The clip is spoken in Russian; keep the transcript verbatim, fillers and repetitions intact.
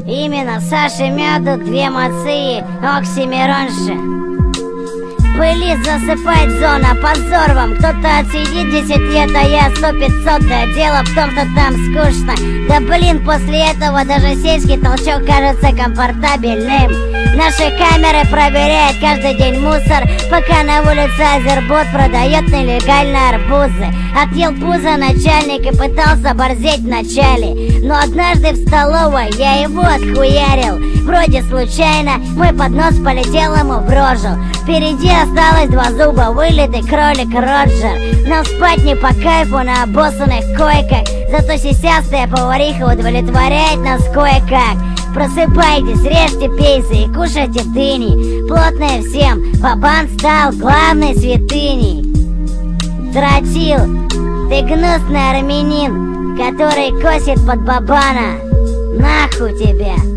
Именно Саши Меду, две Мации, Оксимиронши. Пыли засыпает зона, позор вам. Кто-то отсидит десять лет, а я сто-пятьсот. Да дело в том, что там скучно. Да блин, после этого даже сельский толчок кажется комфортабельным. Наши камеры проверяют каждый день мусор, пока на улице Азербот продает нелегально арбузы. Отъел пузо начальник и пытался борзеть вначале, но однажды в столовой я его отхуярил. Вроде случайно, мой поднос полетел ему в рожу. Впереди осталось два зуба, вылитый кролик Роджер. Нам спать не по кайфу на обоссанных койках, зато сисястая повариха удовлетворяет нас кое-как. Просыпайтесь, режьте пейсы и кушайте дыни. Плотное всем, Бабан стал главной святыней. Тротил, ты гнусный армянин, который косит под Бабана. Нахуй тебя.